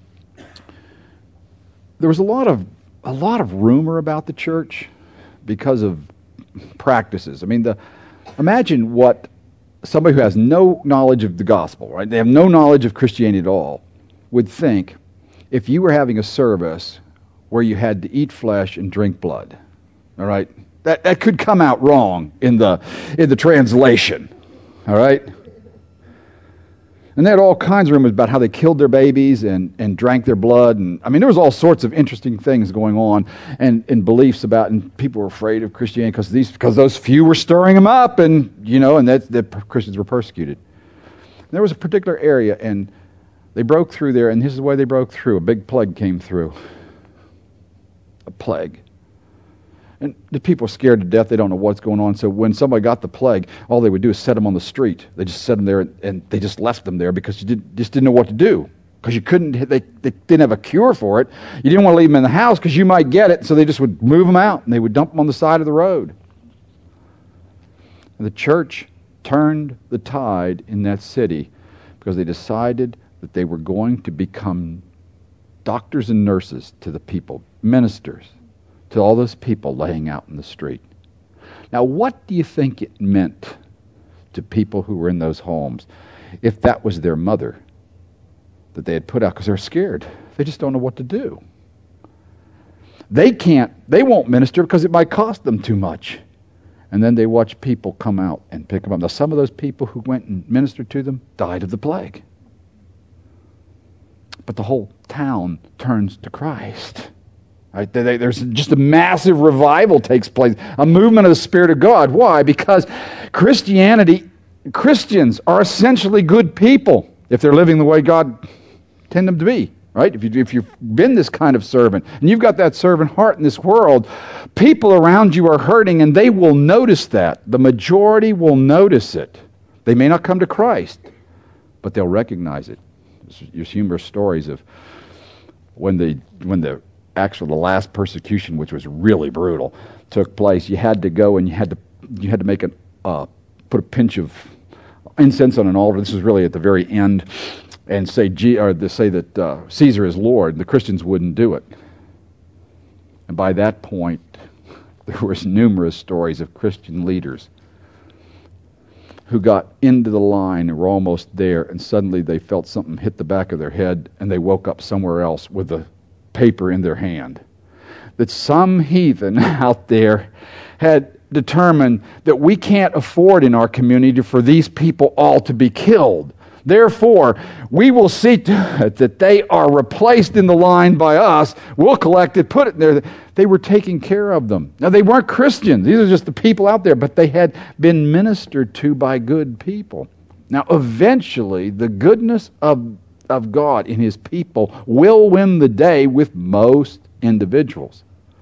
was a lot of rumor about the church because of practices. I mean, imagine what somebody who has no knowledge of the gospel, right? They have no knowledge of Christianity at all, would think if you were having a service where you had to eat flesh and drink blood. All right? That could come out wrong in the translation. All right? And they had all kinds of rumors about how they killed their babies and drank their blood. And I mean, there was all sorts of interesting things going on and beliefs about, and people were afraid of Christianity because those few were stirring them up, and that Christians were persecuted. And there was a particular area, and they broke through there, and this is the way they broke through. A big plague came through. A plague. And the people are scared to death. They don't know what's going on. So when somebody got the plague, all they would do is set them on the street. They just set them there, and they just left them there because you just didn't know what to do. Because you couldn't, they didn't have a cure for it. You didn't want to leave them in the house because you might get it. So they just would move them out, and they would dump them on the side of the road. And the church turned the tide in that city because they decided that they were going to become doctors and nurses to the people, ministers to all those people laying out in the street. Now, what do you think it meant to people who were in those homes if that was their mother that they had put out because they're scared? They just don't know what to do. They won't minister because it might cost them too much. And then they watch people come out and pick them up. Now, some of those people who went and ministered to them died of the plague. But the whole town turns to Christ. Right? There's just a massive revival takes place, a movement of the Spirit of God. Why? Because Christians are essentially good people if they're living the way God intended them to be. Right? If you've been this kind of servant, and you've got that servant heart in this world, people around you are hurting, and they will notice that. The majority will notice it. They may not come to Christ, but they'll recognize it. There's humorous stories of when the last persecution, which was really brutal, took place. You had to go and you had to make put a pinch of incense on an altar. This was really at the very end, and say that Caesar is Lord. The Christians wouldn't do it, and by that point, there was numerous stories of Christian leaders who got into the line and were almost there, and suddenly they felt something hit the back of their head, and they woke up somewhere else with the paper in their hand. That some heathen out there had determined that we can't afford in our community for these people all to be killed. Therefore, we will see to it that they are replaced in the line by us. We'll collect it, put it there. They were taking care of them. Now, they weren't Christians. These are just the people out there, but they had been ministered to by good people. Now, eventually, the goodness of God in His people will win the day with most individuals.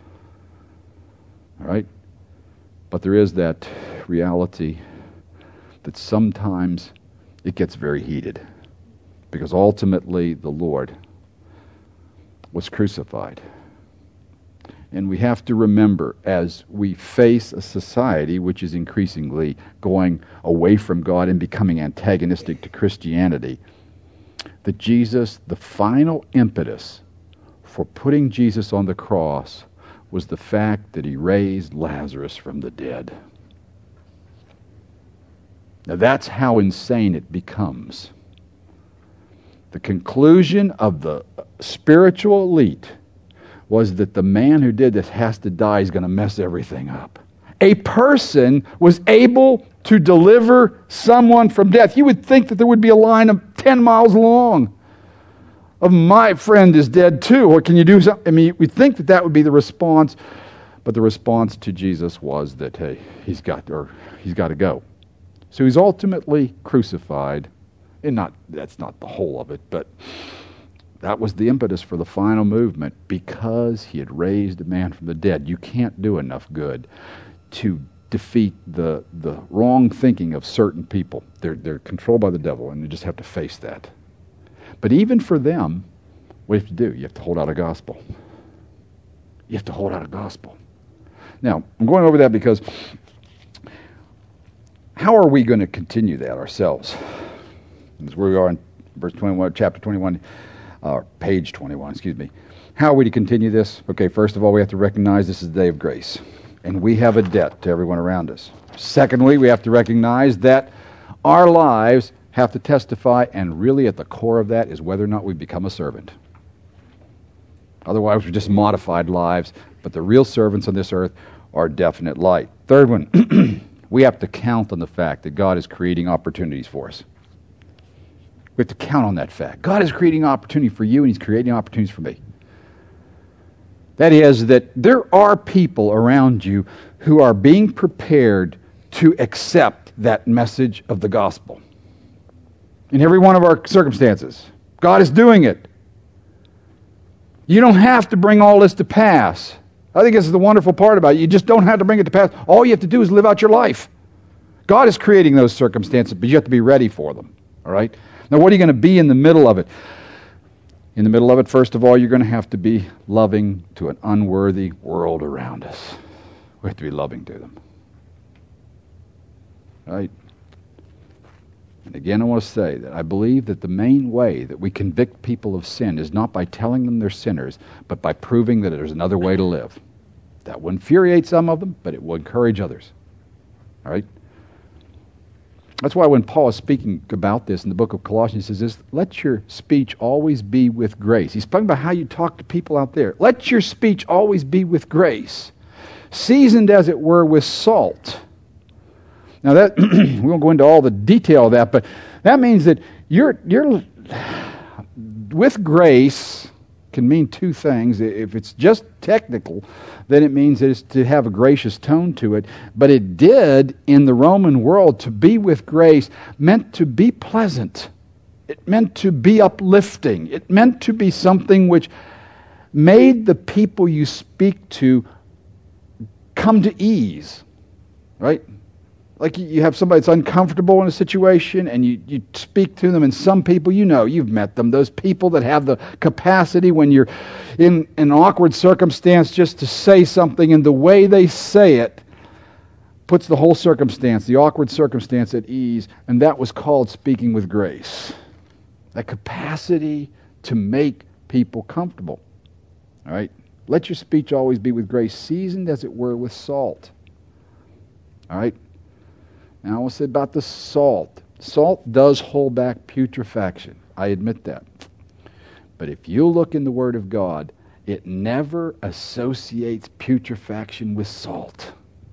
All right? But there is that reality that sometimes it gets very heated, because ultimately the Lord was crucified. And we have to remember, as we face a society which is increasingly going away from God and becoming antagonistic to Christianity, that Jesus, the final impetus for putting Jesus on the cross, was the fact that He raised Lazarus from the dead. Now that's how insane it becomes. The conclusion of the spiritual elite was that the man who did this has to die. He's going to mess everything up. A person was able to deliver someone from death. You would think that there would be a line of 10 miles long of "my friend is dead too," or "can you do something?" I mean, we'd think that would be the response, but the response to Jesus was that, hey, he's got to go. So He's ultimately crucified, and that's not the whole of it, but that was the impetus for the final movement, because He had raised a man from the dead. You can't do enough good to defeat the wrong thinking of certain people. They're controlled by the devil, and you just have to face that. But even for them, what do you have to do? You have to hold out a gospel. You have to hold out a gospel. Now, I'm going over that because how are we going to continue that ourselves? As we are in verse 21, chapter 21, or page 21, excuse me. How are we to continue this? Okay, first of all, we have to recognize this is the day of grace, and we have a debt to everyone around us. Secondly, we have to recognize that our lives have to testify, and really at the core of that is whether or not we become a servant. Otherwise, we're just modified lives, but the real servants on this earth are definite light. Third one, we have to count on the fact that God is creating opportunities for us. We have to count on that fact. God is creating opportunity for you, and He's creating opportunities for me. That is, that there are people around you who are being prepared to accept that message of the gospel. In every one of our circumstances, God is doing it. You don't have to bring all this to pass. I think this is the wonderful part about it. You just don't have to bring it to pass. All you have to do is live out your life. God is creating those circumstances, but you have to be ready for them. All right? Now, what are you going to be in the middle of it? In the middle of it, first of all, you're going to have to be loving to an unworthy world around us. We have to be loving to them. Right? And again, I want to say that I believe that the main way that we convict people of sin is not by telling them they're sinners, but by proving that there's another way to live. That will infuriate some of them, but it will encourage others. All right? That's why when Paul is speaking about this in the book of Colossians, he says this, let your speech always be with grace. He's talking about how you talk to people out there. Let your speech always be with grace, seasoned as it were with salt. Now that we won't go into all the detail of that, but that means that you're with grace can mean two things. If it's just technical, then it means that it's to have a gracious tone to it. But it did in the Roman world, to be with grace meant to be pleasant. It meant to be uplifting. It meant to be something which made the people you speak to come to ease. Right? Like you have somebody that's uncomfortable in a situation and you speak to them, and some people, you know, you've met them, those people that have the capacity when you're in an awkward circumstance just to say something, and the way they say it puts the whole circumstance, the awkward circumstance, at ease, and that was called speaking with grace. That capacity to make people comfortable. All right? Let your speech always be with grace, seasoned as it were with salt. All right? Now I want to say about the salt. Salt does hold back putrefaction. I admit that. But if you look in the Word of God, it never associates putrefaction with salt.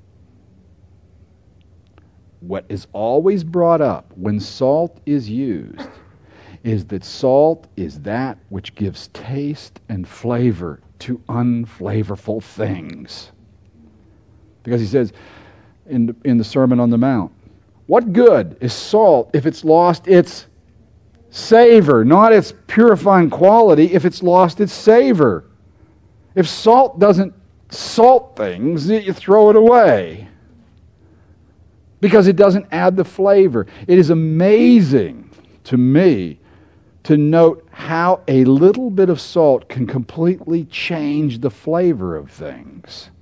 What is always brought up when salt is used is that salt is that which gives taste and flavor to unflavorful things. Because he says in the Sermon on the Mount, what good is salt if it's lost its savor, not its purifying quality, if it's lost its savor? If salt doesn't salt things, you throw it away because it doesn't add the flavor. It is amazing to me to note how a little bit of salt can completely change the flavor of things.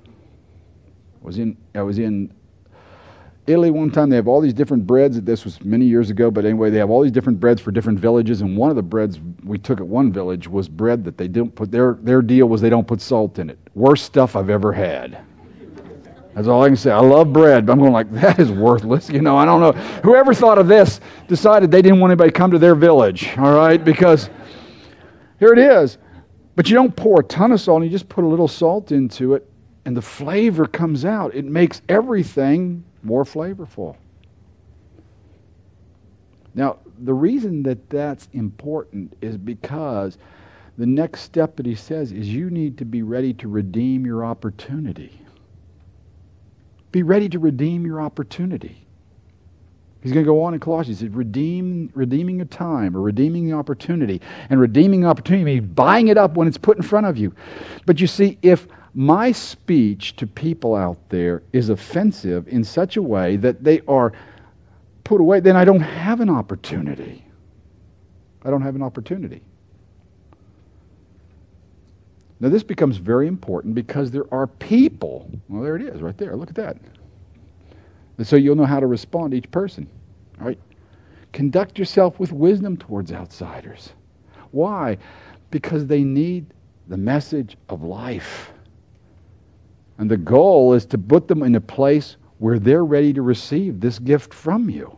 I was in Italy one time. They have all these different breads. This was many years ago, but anyway, they have all these different breads for different villages, and one of the breads we took at one village was bread that they didn't put, their deal was they don't put salt in it. Worst stuff I've ever had. That's all I can say. I love bread, but I'm going like, that is worthless. You know, I don't know. Whoever thought of this decided they didn't want anybody to come to their village, all right? Because here it is. But you don't pour a ton of salt, you just put a little salt into it, and the flavor comes out. It makes everything more flavorful. Now, the reason that that's important is because the next step that he says is you need to be ready to redeem your opportunity. Be ready to redeem your opportunity. He's going to go on in Colossians. He says, redeeming a time or redeeming the opportunity. And redeeming the opportunity means buying it up when it's put in front of you. But you see, if my speech to people out there is offensive in such a way that they are put away, then I don't have an opportunity. I don't have an opportunity. Now this becomes very important because there are people. Well, there it is right there. Look at that. And so you'll know how to respond to each person. All right? Conduct yourself with wisdom towards outsiders. Why? Because they need the message of life. And the goal is to put them in a place where they're ready to receive this gift from you.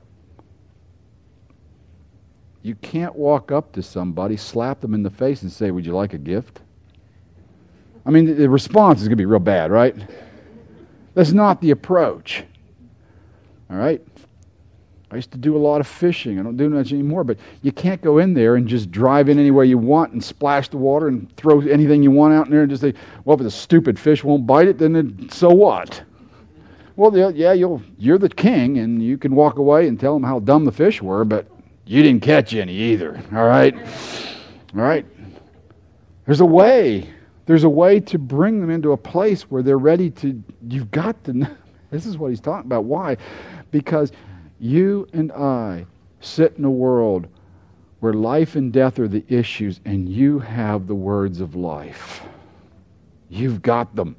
You can't walk up to somebody, slap them in the face, and say, "Would you like a gift?" I mean, the response is going to be real bad, right? That's not the approach. All right? I used to do a lot of fishing. I don't do much anymore, but you can't go in there and just drive in anywhere you want and splash the water and throw anything you want out in there and just say, "Well, if the stupid fish won't bite it, then so what?" Well, yeah, you're the king, and you can walk away and tell them how dumb the fish were, but you didn't catch any either, all right? All right? There's a way. There's a way to bring them into a place where they're ready to, you've got to know. This is what he's talking about. Why? Because you and I sit in a world where life and death are the issues, and you have the words of life. You've got them.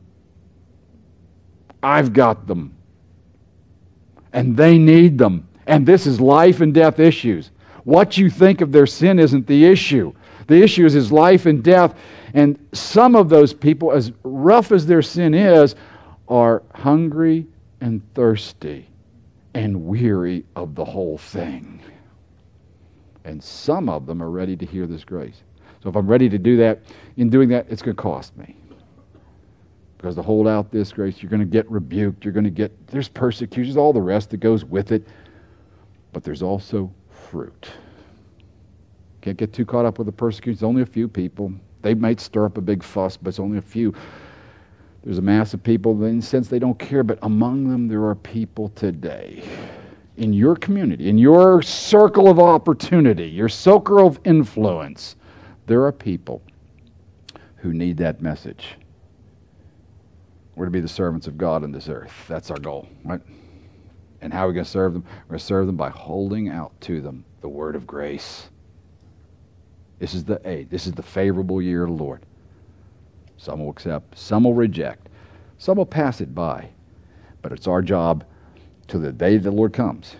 I've got them. And they need them. And this is life and death issues. What you think of their sin isn't the issue. The issue is his life and death. And some of those people, as rough as their sin is, are hungry and thirsty and weary of the whole thing. And some of them are ready to hear this grace. So if I'm ready to do that, in doing that, it's going to cost me. Because to hold out this grace, you're going to get rebuked, there's persecutions, all the rest that goes with it. But there's also fruit. Can't get too caught up with the persecution. It's only a few people. They might stir up a big fuss, but it's only a few. There's a mass of people, in a sense, they don't care, but among them there are people today, in your community, in your circle of opportunity, your circle of influence, there are people who need that message. We're to be the servants of God on this earth. That's our goal, right? And how are we going to serve them? We're going to serve them by holding out to them the word of grace. This is the aid. This is the favorable year of the Lord. Some will accept, some will reject, some will pass it by. But it's our job till the day the Lord comes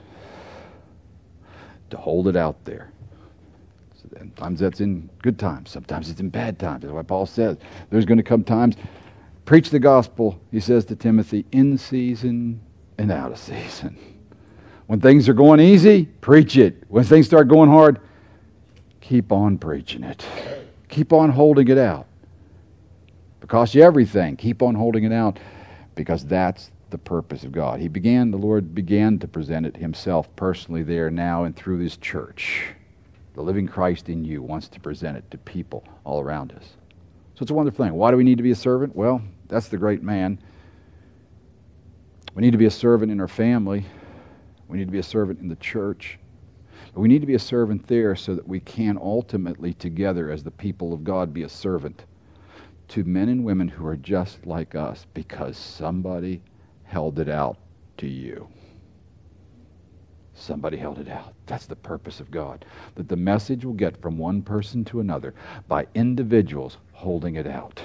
to hold it out there. Sometimes that's in good times. Sometimes it's in bad times. That's why Paul says there's going to come times. Preach the gospel, he says to Timothy, in season and out of season. When things are going easy, preach it. When things start going hard, keep on preaching it. Keep on holding it out. It costs you everything. Keep on holding it out because that's the purpose of God. The Lord began to present it himself personally there now and through this church. The living Christ in you wants to present it to people all around us. So it's a wonderful thing. Why do we need to be a servant? Well, that's the great man. We need to be a servant in our family. We need to be a servant in the church. But we need to be a servant there so that we can ultimately together as the people of God be a servant to men and women who are just like us because somebody held it out to you. Somebody held it out. That's the purpose of God. That the message will get from one person to another by individuals holding it out.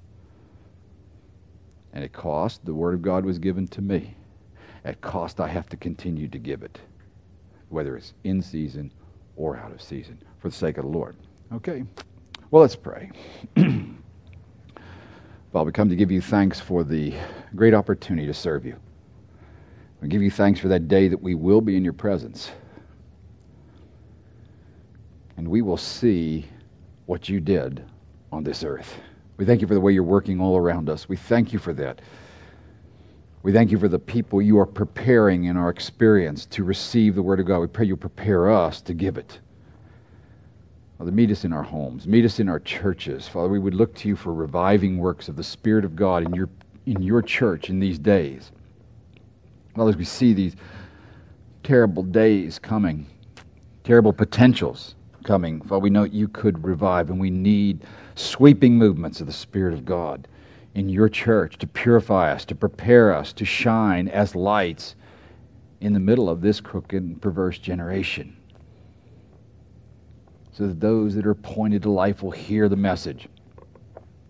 And it cost, the Word of God was given to me. At cost, I have to continue to give it, whether it's in season or out of season, for the sake of the Lord. Okay, well, let's pray. Father, we come to give you thanks for the great opportunity to serve you. We give you thanks for that day that we will be in your presence. And we will see what you did on this earth. We thank you for the way you're working all around us. We thank you for that. We thank you for the people you are preparing in our experience to receive the Word of God. We pray you prepare us to give it. Father, meet us in our homes. Meet us in our churches. Father, we would look to you for reviving works of the Spirit of God in your church in these days. Father, as we see these terrible days coming, terrible potentials coming, Father, we know you could revive, and we need sweeping movements of the Spirit of God in your church to purify us, to prepare us to shine as lights in the middle of this crooked and perverse generation, so that those that are appointed to life will hear the message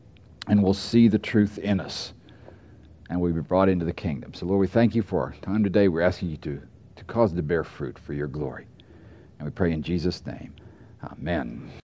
and will see the truth in us, and we'll be brought into the kingdom. So, Lord, we thank you for our time today. We're asking you to cause it to bear fruit for your glory. And we pray in Jesus' name. Amen.